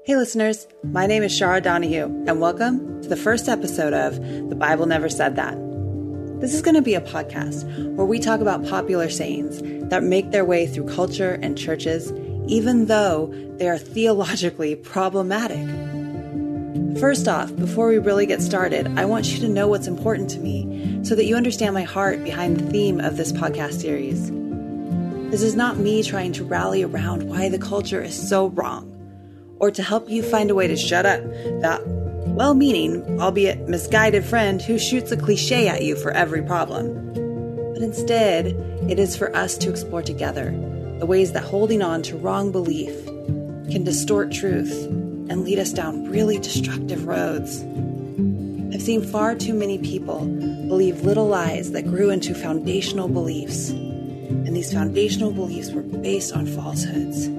Hey listeners, my name is Shara Donahue, and welcome to the first episode of The Bible Never Said That. This is going to be a podcast where we talk about popular sayings that make their way through culture and churches, even though they are theologically problematic. First off, before we really get started, I want you to know what's important to me so that you understand my heart behind the theme of this podcast series. This is not me trying to rally around why the culture is so wrong, or to help you find a way to shut up that well-meaning, albeit misguided friend who shoots a cliche at you for every problem. But instead, it is for us to explore together the ways that holding on to wrong belief can distort truth and lead us down really destructive roads. I've seen far too many people believe little lies that grew into foundational beliefs, and these foundational beliefs were based on falsehoods.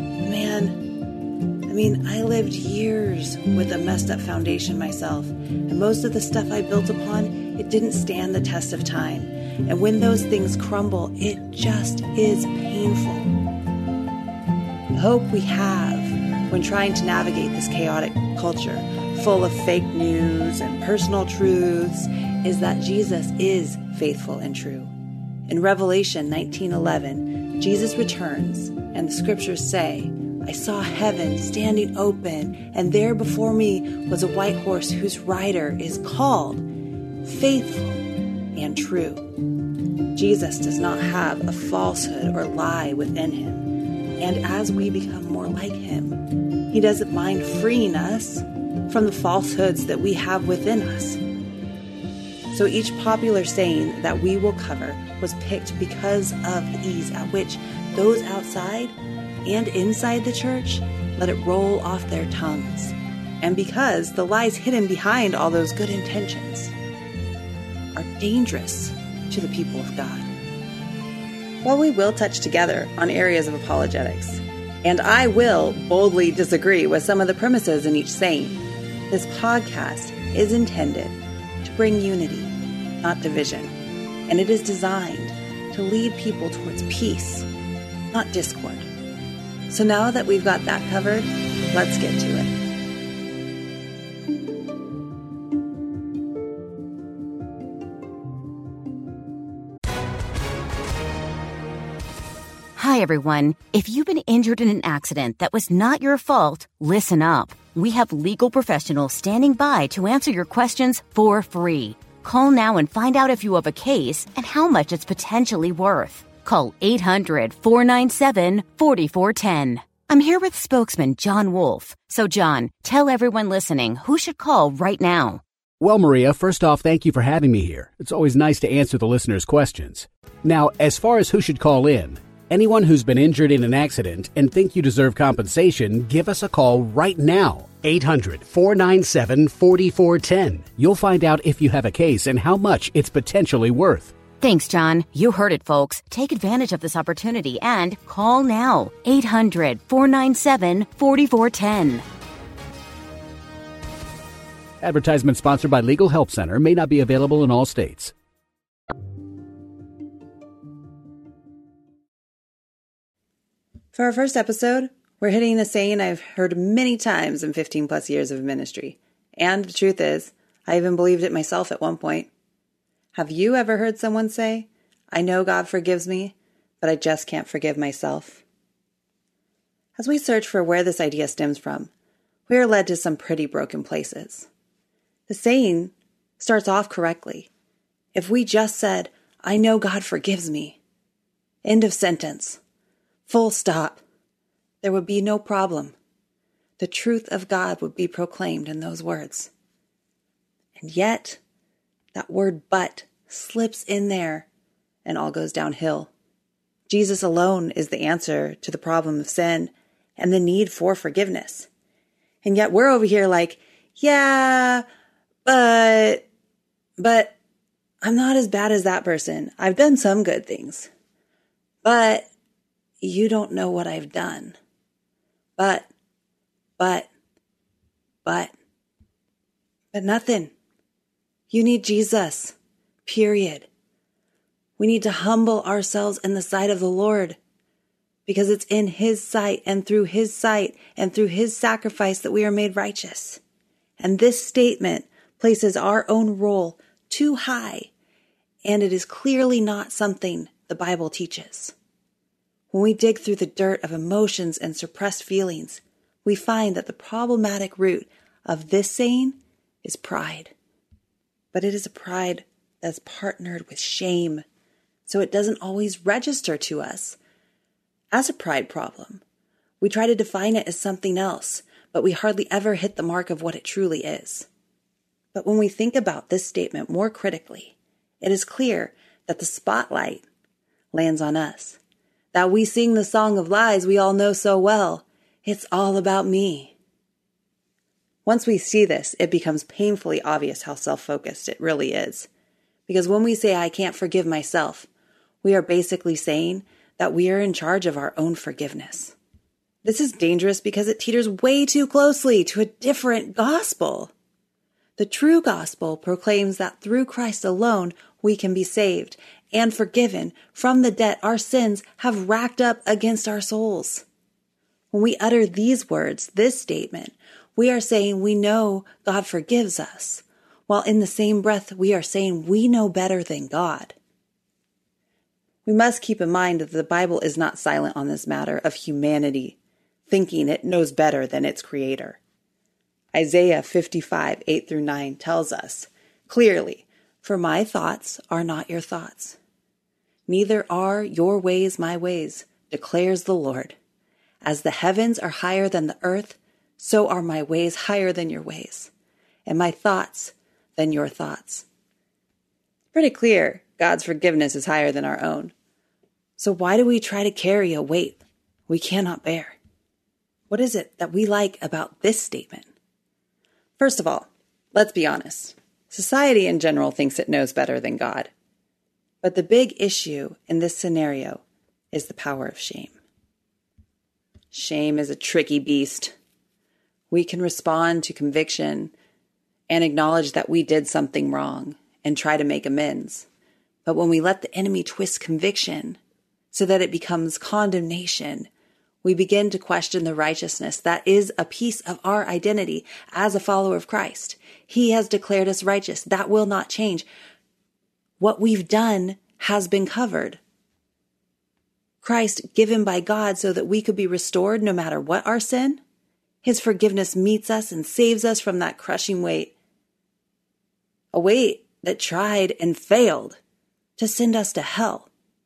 I lived years with a messed up foundation myself, and most of the stuff I built upon, it didn't stand the test of time. And when those things crumble, it just is painful. The hope we have when trying to navigate this chaotic culture, full of fake news and personal truths, is that Jesus is faithful and true. In Revelation 19:11, Jesus returns, and the scriptures say, I saw heaven standing open, and there before me was a white horse whose rider is called Faithful and True. Jesus does not have a falsehood or lie within him, and as we become more like him, he doesn't mind freeing us from the falsehoods that we have within us. So each popular saying that we will cover was picked because of the ease at which those outside and inside the church let it roll off their tongues, and because the lies hidden behind all those good intentions are dangerous to the people of God. While we will touch together on areas of apologetics, and I will boldly disagree with some of the premises in each saying, this podcast is intended to bring unity, not division, and it is designed to lead people towards peace, not discord. So now that we've got that covered, let's get to it. Hi, everyone. If you've been injured in an accident that was not your fault, listen up. We have legal professionals standing by to answer your questions for free. Call now and find out if you have a case and how much it's potentially worth. Call 800-497-4410. I'm here with spokesman John Wolf. So, John, tell everyone listening who should call right now. Well, Maria, first off, thank you for having me here. It's always nice to answer the listeners' questions. Now, as far as who should call in, anyone who's been injured in an accident and think you deserve compensation, give us a call right now. 800-497-4410. You'll find out if you have a case and how much it's potentially worth. Thanks, John. You heard it, folks. Take advantage of this opportunity and call now. 800-497-4410. Advertisement sponsored by Legal Help Center. May not be available in all states. For our first episode, we're hitting a saying I've heard many times in 15 plus years of ministry. And the truth is, I even believed it myself at one point. Have you ever heard someone say, I know God forgives me, but I just can't forgive myself? As we search for where this idea stems from, we are led to some pretty broken places. The saying starts off correctly. If we just said, I know God forgives me, end of sentence, full stop, there would be no problem. The truth of God would be proclaimed in those words. And yet, that word but slips in there and all goes downhill. Jesus alone is the answer to the problem of sin and the need for forgiveness. And yet we're over here like, yeah, but I'm not as bad as that person. I've done some good things. But you don't know what I've done. But nothing. You need Jesus, period. We need to humble ourselves in the sight of the Lord because it's in His sight and through His sight and through His sacrifice that we are made righteous. And this statement places our own role too high, and it is clearly not something the Bible teaches. When we dig through the dirt of emotions and suppressed feelings, we find that the problematic root of this saying is pride. But it is a pride that's partnered with shame, so it doesn't always register to us as a pride problem. We try to define it as something else, but we hardly ever hit the mark of what it truly is. But when we think about this statement more critically, it is clear that the spotlight lands on us, that we sing the song of lies we all know so well. It's all about me. Once we see this, it becomes painfully obvious how self-focused it really is. Because when we say, I can't forgive myself, we are basically saying that we are in charge of our own forgiveness. This is dangerous because it teeters way too closely to a different gospel. The true gospel proclaims that through Christ alone we can be saved and forgiven from the debt our sins have racked up against our souls. When we utter these words, this statement, we are saying we know God forgives us, while in the same breath we are saying we know better than God. We must keep in mind that the Bible is not silent on this matter of humanity thinking it knows better than its creator. Isaiah 55, 8-9 tells us clearly, "For my thoughts are not your thoughts, neither are your ways my ways, declares the Lord. As the heavens are higher than the earth, so are my ways higher than your ways, and my thoughts than your thoughts." Pretty clear God's forgiveness is higher than our own. So why do we try to carry a weight we cannot bear? What is it that we like about this statement? First of all, let's be honest. Society in general thinks it knows better than God. But the big issue in this scenario is the power of shame. Shame is a tricky beast. We can respond to conviction and acknowledge that we did something wrong and try to make amends. But when we let the enemy twist conviction so that it becomes condemnation, we begin to question the righteousness that is a piece of our identity as a follower of Christ. He has declared us righteous. That will not change. What we've done has been covered. Christ given by God so that we could be restored no matter what our sin. His forgiveness meets us and saves us from that crushing weight. A weight that tried and failed to send us to hell.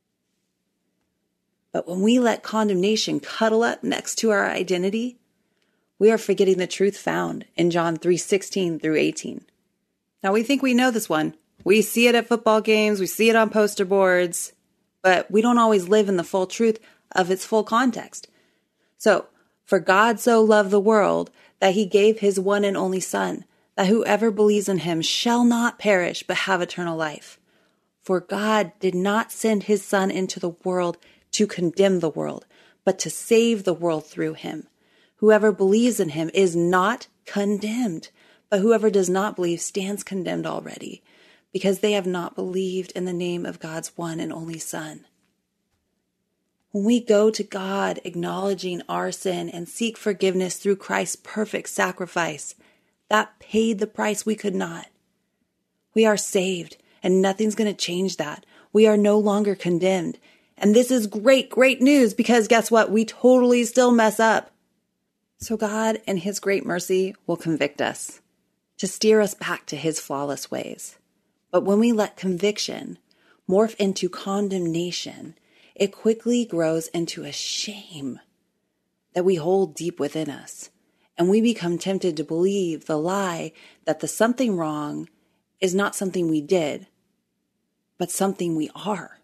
But when we let condemnation cuddle up next to our identity, we are forgetting the truth found in John 3:16-18. Now we think we know this one. We see it at football games, we see it on poster boards, but we don't always live in the full truth of its full context. So, for God so loved the world that he gave his one and only Son, that whoever believes in him shall not perish but have eternal life. For God did not send his Son into the world to condemn the world, but to save the world through him. Whoever believes in him is not condemned, but whoever does not believe stands condemned already, because they have not believed in the name of God's one and only Son. When we go to God acknowledging our sin and seek forgiveness through Christ's perfect sacrifice, that paid the price we could not. We are saved, and nothing's going to change that. We are no longer condemned. And this is great, great news, because guess what? We totally still mess up. So God, in his great mercy, will convict us to steer us back to his flawless ways. But when we let conviction morph into condemnation, it quickly grows into a shame that we hold deep within us. And we become tempted to believe the lie that the something wrong is not something we did, but something we are.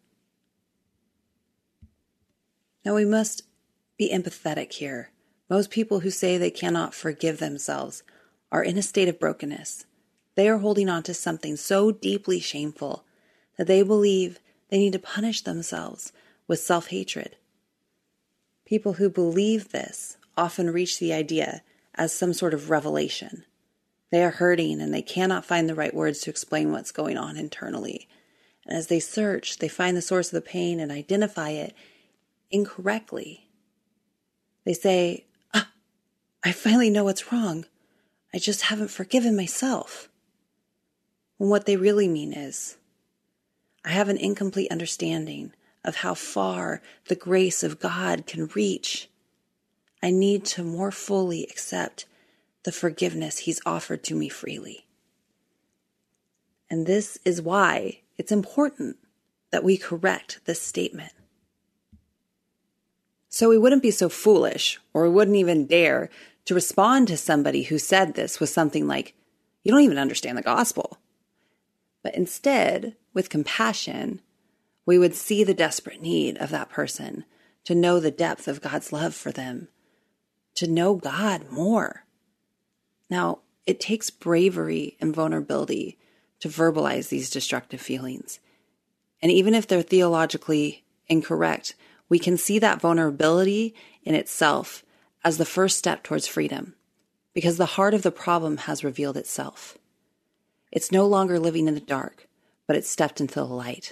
Now we must be empathetic here. Most people who say they cannot forgive themselves are in a state of brokenness. They are holding on to something so deeply shameful that they believe they need to punish themselves with self-hatred. People who believe this often reach the idea as some sort of revelation. They are hurting and they cannot find the right words to explain what's going on internally. And as they search, they find the source of the pain and identify it incorrectly. They say, I finally know what's wrong. I just haven't forgiven myself. When what they really mean is, I have an incomplete understanding of how far the grace of God can reach. I need to more fully accept the forgiveness He's offered to me freely. And this is why it's important that we correct this statement. So we wouldn't be so foolish, or we wouldn't even dare to respond to somebody who said this with something like, you don't even understand the gospel. But instead, with compassion, we would see the desperate need of that person to know the depth of God's love for them, to know God more. Now, it takes bravery and vulnerability to verbalize these destructive feelings. And even if they're theologically incorrect, we can see that vulnerability in itself as the first step towards freedom, because the heart of the problem has revealed itself. It's no longer living in the dark, but it's stepped into the light.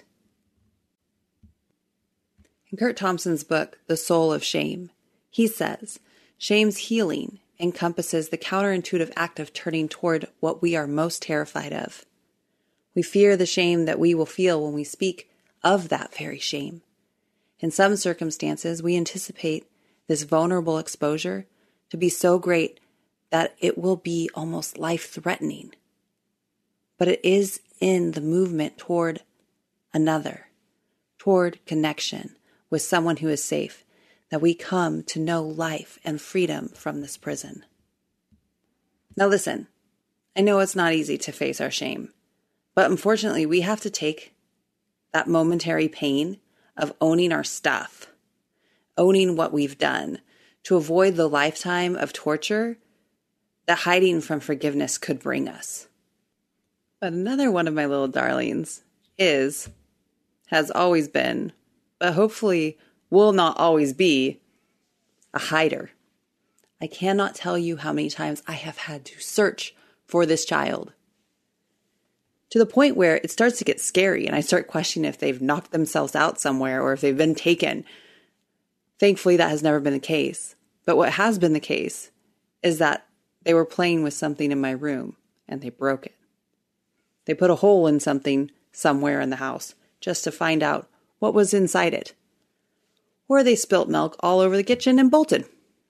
In Kurt Thompson's book, The Soul of Shame, he says, shame's healing encompasses the counterintuitive act of turning toward what we are most terrified of. We fear the shame that we will feel when we speak of that very shame. In some circumstances, we anticipate this vulnerable exposure to be so great that it will be almost life-threatening. But it is in the movement toward another, toward connection with someone who is safe, that we come to know life and freedom from this prison. Now listen, I know it's not easy to face our shame, but unfortunately we have to take that momentary pain of owning our stuff, owning what we've done, to avoid the lifetime of torture that hiding from forgiveness could bring us. But another one of my little darlings has always been, but hopefully will not always be, a hider. I cannot tell you how many times I have had to search for this child, to the point where it starts to get scary and I start questioning if they've knocked themselves out somewhere or if they've been taken. Thankfully, that has never been the case. But what has been the case is that they were playing with something in my room and they broke it. They put a hole in something somewhere in the house just to find out what was inside it. Or they spilt milk all over the kitchen and bolted.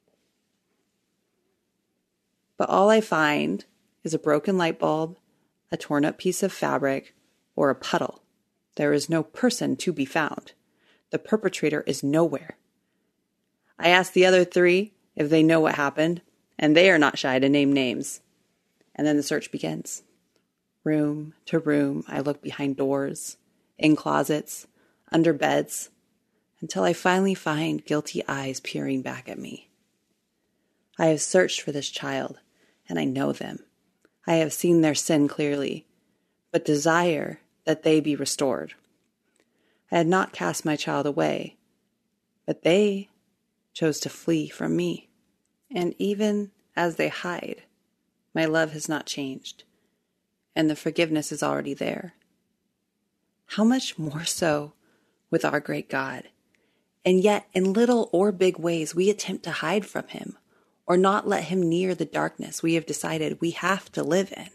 But all I find is a broken light bulb, a torn up piece of fabric, or a puddle. There is no person to be found. The perpetrator is nowhere. I asked the other 3 if they know what happened, and they are not shy to name names. And then the search begins. Room to room, I look behind doors, in closets, under beds, until I finally find guilty eyes peering back at me. I have searched for this child, and I know them. I have seen their sin clearly, but desire that they be restored. I had not cast my child away, but they chose to flee from me. And even as they hide, my love has not changed, and the forgiveness is already there. How much more so with our great God? And yet, in little or big ways, we attempt to hide from Him, or not let Him near the darkness we have decided we have to live in.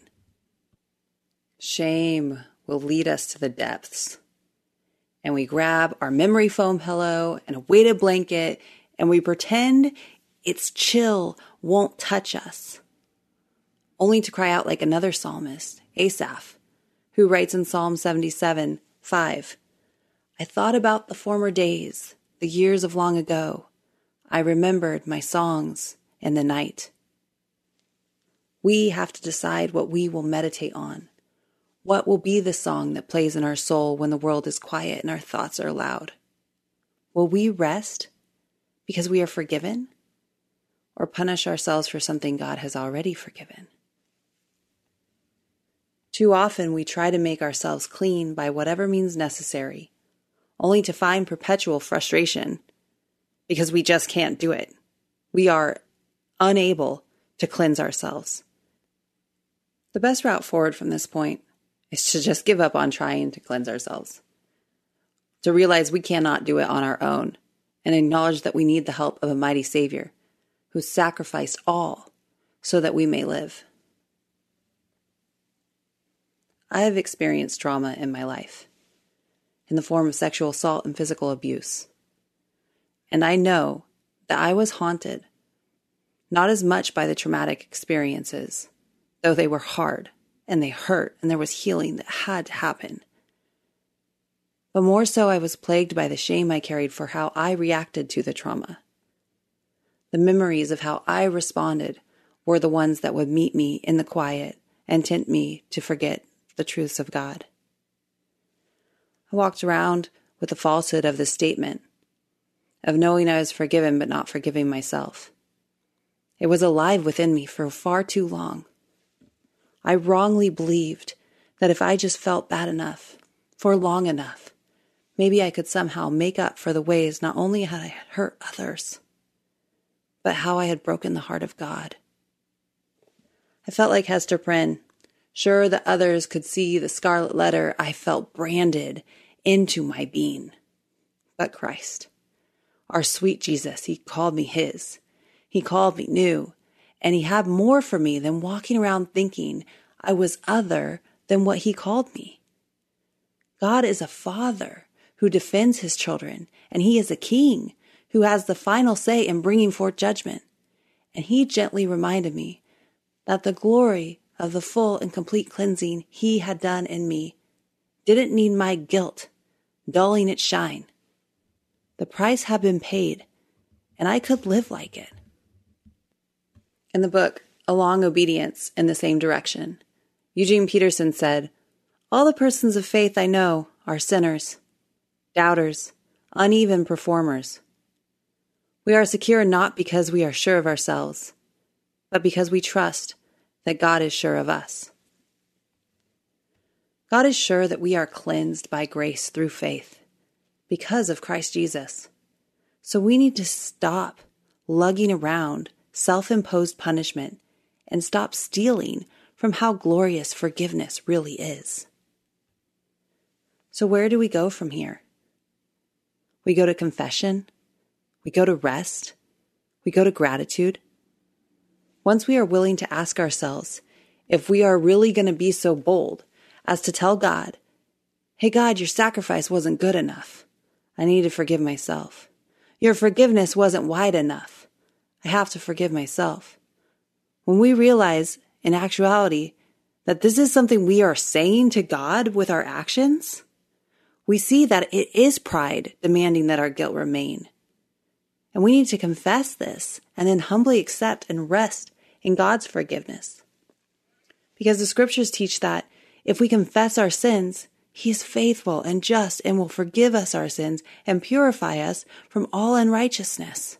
Shame will lead us to the depths. And we grab our memory foam pillow and a weighted blanket, and we pretend its chill won't touch us, only to cry out like another psalmist, Asaph, who writes in Psalm 77:5, I thought about the former days, the years of long ago. I remembered my songs in the night. We have to decide what we will meditate on. What will be the song that plays in our soul when the world is quiet and our thoughts are loud? Will we rest because we are forgiven, or punish ourselves for something God has already forgiven? Too often we try to make ourselves clean by whatever means necessary, only to find perpetual frustration because we just can't do it. We are unable to cleanse ourselves. The best route forward from this point is to just give up on trying to cleanse ourselves, to realize we cannot do it on our own, and acknowledge that we need the help of a mighty Savior who sacrificed all so that we may live. I have experienced trauma in my life, in the form of sexual assault and physical abuse. And I know that I was haunted, not as much by the traumatic experiences, though they were hard and they hurt and there was healing that had to happen. But more so, I was plagued by the shame I carried for how I reacted to the trauma. The memories of how I responded were the ones that would meet me in the quiet and tempt me to forget the truths of God. I walked around with the falsehood of the statement, of knowing I was forgiven but not forgiving myself. It was alive within me for far too long. I wrongly believed that if I just felt bad enough, for long enough, maybe I could somehow make up for the ways not only had I hurt others, but how I had broken the heart of God. I felt like Hester Prynne, sure that others could see the scarlet letter I felt branded into my being. But Christ, our sweet Jesus, he called me his. He called me new, and he had more for me than walking around thinking I was other than what he called me. God is a father who defends his children, and he is a king who has the final say in bringing forth judgment. And he gently reminded me that the glory of the full and complete cleansing he had done in me didn't need my guilt dulling its shine. The price had been paid, and I could live like it. In the book, A Long Obedience in the Same Direction, Eugene Peterson said, "All the persons of faith I know are sinners, doubters, uneven performers. We are secure not because we are sure of ourselves, but because we trust that God is sure of us." God is sure that we are cleansed by grace through faith because of Christ Jesus. So we need to stop lugging around self-imposed punishment and stop stealing from how glorious forgiveness really is. So where do we go from here? We go to confession. We go to rest. We go to gratitude. Once we are willing to ask ourselves if we are really going to be so bold as to tell God, "Hey God, your sacrifice wasn't good enough. I need to forgive myself. Your forgiveness wasn't wide enough. I have to forgive myself." When we realize, in actuality, that this is something we are saying to God with our actions, we see that it is pride demanding that our guilt remain. And we need to confess this and then humbly accept and rest in God's forgiveness. Because the scriptures teach that if we confess our sins, he is faithful and just and will forgive us our sins and purify us from all unrighteousness.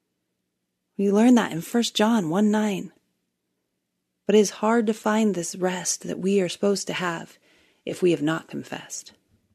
We learn that in 1 John 1:9. But it is hard to find this rest that we are supposed to have if we have not confessed.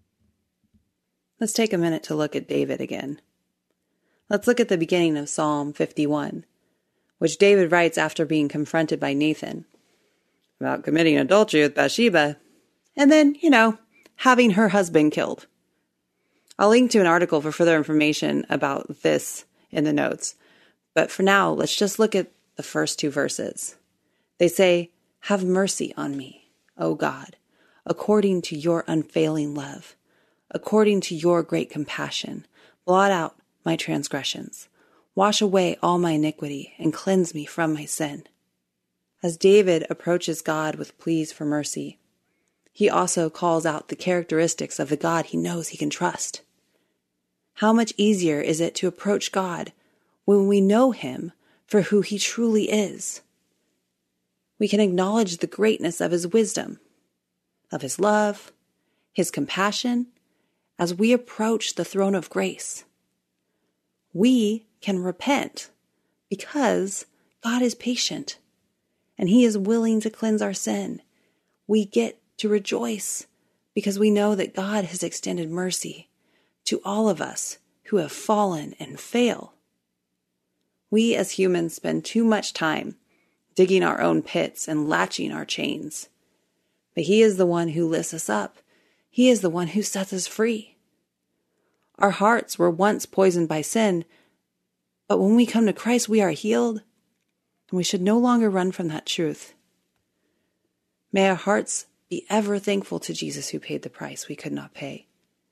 Let's take a minute to look at David again. Let's look at the beginning of Psalm 51, which David writes after being confronted by Nathan about committing adultery with Bathsheba, and then, having her husband killed. I'll link to an article for further information about this in the notes, but for now, let's just look at the first two verses. They say, "Have mercy on me, O God, according to your unfailing love, according to your great compassion. Blot out my transgressions. Wash away all my iniquity and cleanse me from my sin." As David approaches God with pleas for mercy, he also calls out the characteristics of the God he knows he can trust. How much easier is it to approach God when we know him for who he truly is? We can acknowledge the greatness of his wisdom, of his love, his compassion, as we approach the throne of grace. We can repent because God is patient and he is willing to cleanse our sin. We get to rejoice because we know that God has extended mercy to all of us who have fallen and fail. We as humans spend too much time digging our own pits and latching our chains. But he is the one who lifts us up. He is the one who sets us free. Our hearts were once poisoned by sin, But when we come to Christ, we are healed, and we should no longer run from that truth. May our hearts be ever thankful to Jesus who paid the price we could not pay.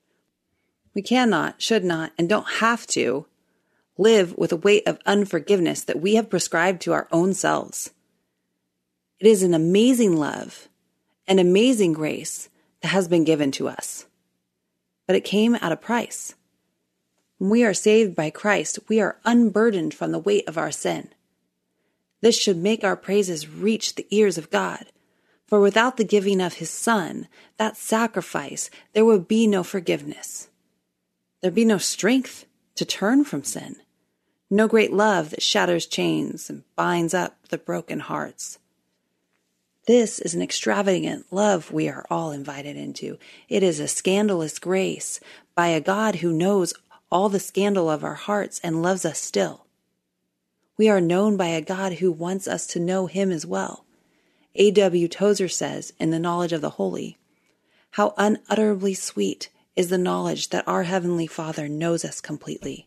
We cannot, should not, and don't have to live with a weight of unforgiveness that we have prescribed to our own selves. It is an amazing love, an amazing grace that has been given to us. But it came at a price. When we are saved by Christ, we are unburdened from the weight of our sin. This should make our praises reach the ears of God. For without the giving of his Son, that sacrifice, there would be no forgiveness. There'd be no strength to turn from sin. No great love that shatters chains and binds up the broken hearts. This is an extravagant love we are all invited into. It is a scandalous grace by a God who knows all the scandal of our hearts and loves us still. We are known by a God who wants us to know him as well. A.W. Tozer says in The Knowledge of the Holy, "How unutterably sweet is the knowledge that our Heavenly Father knows us completely.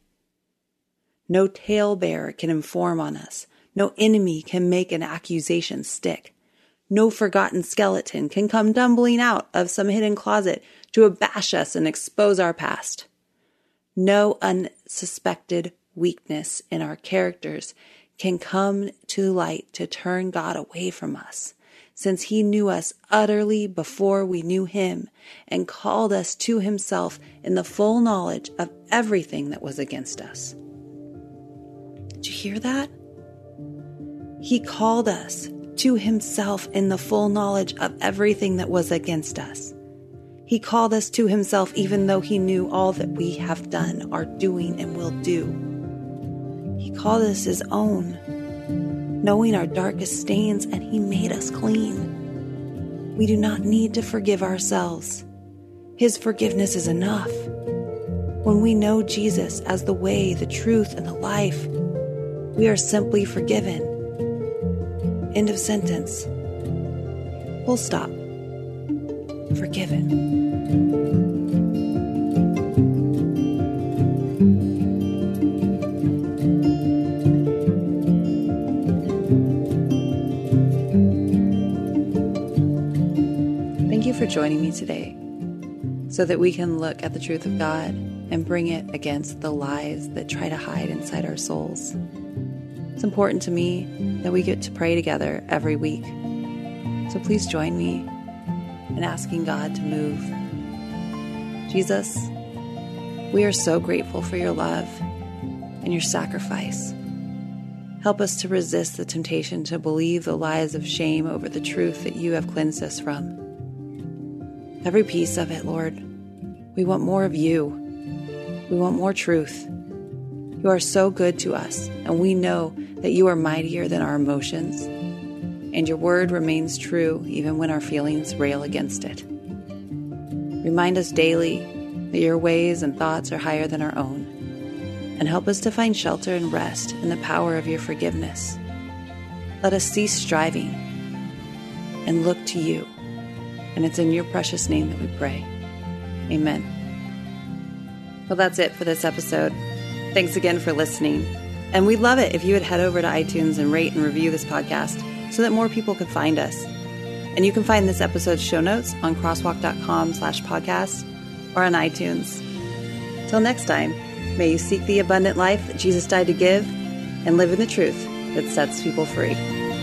No talebearer can inform on us. No enemy can make an accusation stick. No forgotten skeleton can come tumbling out of some hidden closet to abash us and expose our past. No unsuspected weakness in our characters can come to light to turn God away from us, since he knew us utterly before we knew him and called us to himself in the full knowledge of everything that was against us." Did you hear that? He called us to himself in the full knowledge of everything that was against us. He called us to himself even though he knew all that we have done, are doing, and will do. He called us his own, knowing our darkest stains, and he made us clean. We do not need to forgive ourselves. His forgiveness is enough. When we know Jesus as the way, the truth, and the life, we are simply forgiven. End of sentence. Full stop. Forgiven. Thank you for joining me today so that we can look at the truth of God and bring it against the lies that try to hide inside our souls. It's important to me that we get to pray together every week. So please join me in asking God to move. Jesus, we are so grateful for your love and your sacrifice. Help us to resist the temptation to believe the lies of shame over the truth that you have cleansed us from. Every piece of it, Lord. We want more of you. We want more truth. You are so good to us, and we know that you are mightier than our emotions, and your word remains true even when our feelings rail against it. Remind us daily that your ways and thoughts are higher than our own, and help us to find shelter and rest in the power of your forgiveness. Let us cease striving and look to you, and it's in your precious name that we pray. Amen. Well, that's it for this episode. Thanks again for listening. And we'd love it if you would head over to iTunes and rate and review this podcast so that more people can find us. And you can find this episode's show notes on crosswalk.com/podcast or on iTunes. Till next time, may you seek the abundant life that Jesus died to give and live in the truth that sets people free.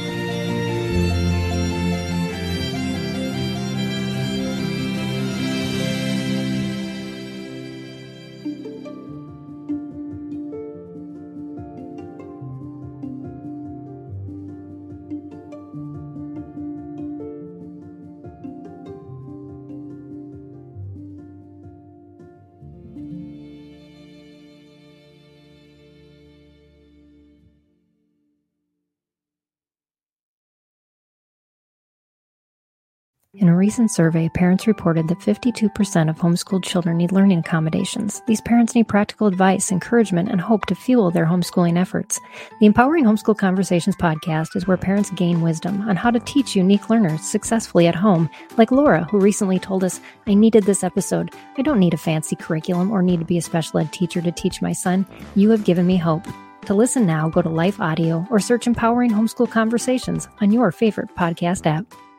In a recent survey, parents reported that 52% of homeschooled children need learning accommodations. These parents need practical advice, encouragement, and hope to fuel their homeschooling efforts. The Empowering Homeschool Conversations podcast is where parents gain wisdom on how to teach unique learners successfully at home, like Laura, who recently told us, "I needed this episode. I don't need a fancy curriculum or need to be a special ed teacher to teach my son. You have given me hope." To listen now, go to Life Audio or search Empowering Homeschool Conversations on your favorite podcast app.